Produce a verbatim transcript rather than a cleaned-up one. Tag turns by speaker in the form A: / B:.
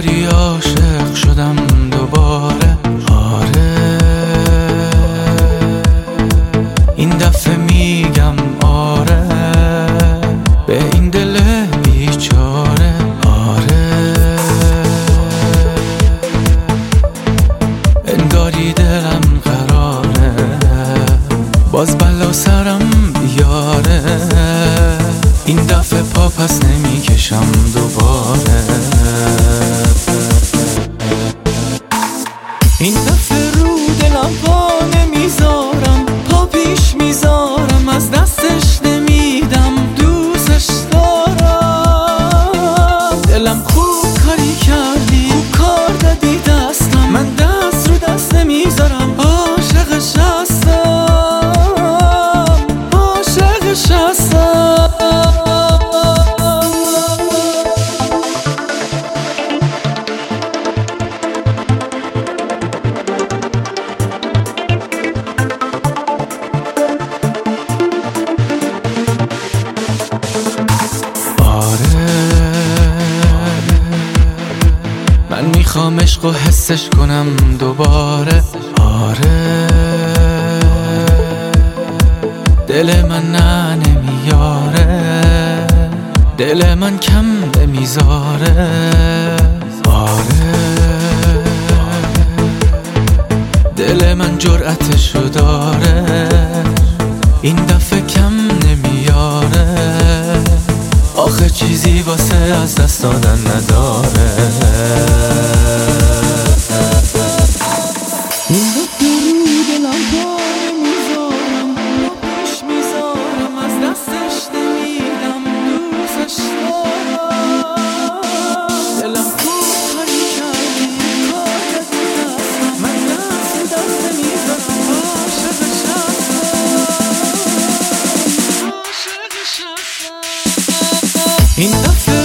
A: انگاری عاشق شدم دوباره. آره این دفعه میگم آره به این دل بیچاره. آره انگاری دلم قراره باز بلا سرم بیاره. این دفعه پا پس نمیکشم دوباره. این دفعه رو دلم پا نمیذارم، پا پیش میذارم، از دستش نمیدم، دوستش دارم. دلم خوب کاری کردی، خوب کار دادی دستم، من دست رو دست نمیذارم. عاشقش هستم، عاشقش هستم. من میخوام عشق و حسش کنم دوباره. آره دل من نه نمیاره، دل من کم نمیذاره. آره دل من جرأتشو داره، این دفعه کم نمیاره. آخه چیزی واسه از دست دادن نداره. این دفعه رو دلم پا نمیذارم، پا پیش میذارم، از دستش نمیدم، دوستش دارم. دلم خوب کاری کردی، کار دادی دستم، من دست رو دست نمیذارم. عاشقش هستم، عاشقش هستم. این دفعه